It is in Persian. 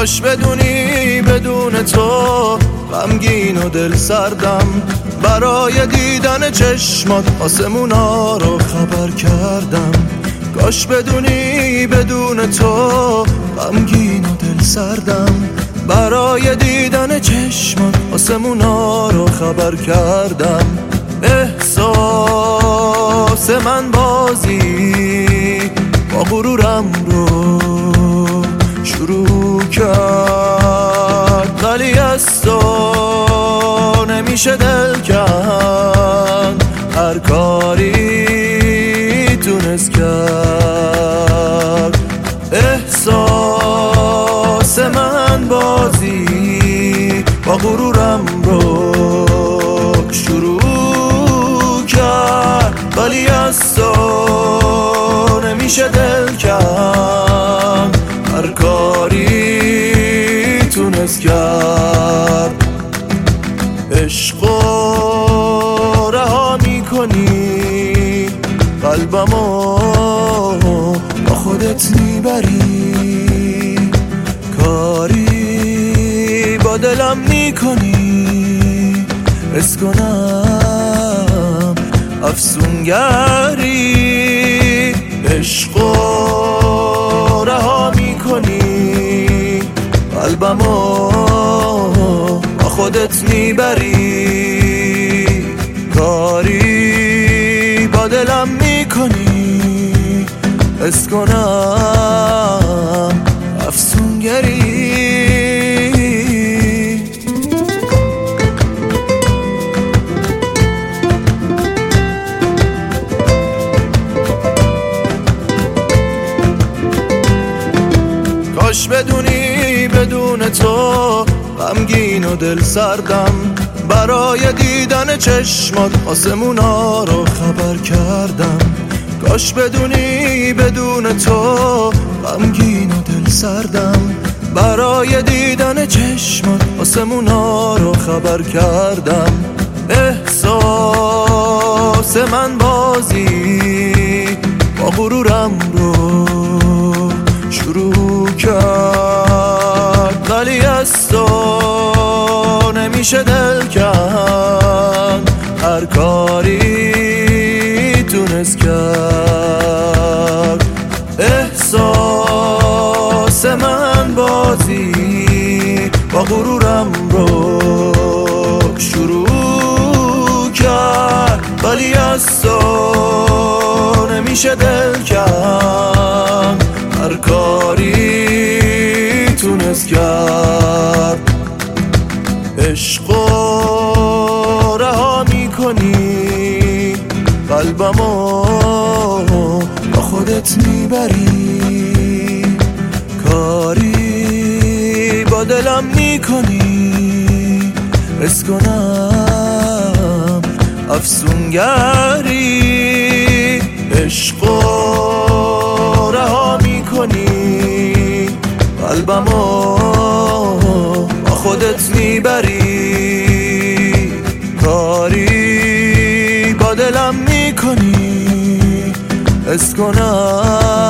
کاش بدونی بدون تو غمگین و دل سردم، برای دیدن چشمات آسمونا رو خبر کردم. کاش بدونی بدون تو غمگین و دل سردم، برای دیدن چشمات آسمونا رو خبر کردم. احساس من بازی با غرورم رو شروع کرد، ولی از تو نمیشه دل کند، هر کاری تونست کرد. احساس من بازی با غرورم رو شروع کرد، ولی از تو نمیشه دل کند، هر کاری تونست کرد. عشقو رها میکنی، قلبمو با خودت میبری، کاری با دلم میکنی، حس کنم افسونگری. عشقو رها میکنی، قلبمو با خودت میبری، کاری با دلم میکنی، حس کنم افسونگری. کاش بدونی بدون تو غمگین و دل سردم، برای دیدن چشمات آسمونا رو خبر کردم. کاش بدونی بدون تو غمگین و دل سردم، برای دیدن چشمات آسمونا رو خبر کردم. احساس من بازی با غرورم رو شروع کرد، ولی از تو نمیشه دل کند، هر کاری تونست کرد. احساس من بازی با غرورم رو شروع کرد، ولی از تو نمیشه دل کند، هر کاری تونست کرد. عشقو رها میکنی، قلبمو با خودت میبری، کاری با دلم میکنی، حس کنم افسونگری. عشقو رها میکنی، قلبمو با خودت میبری، کاری با دلم میکنی، حس کنم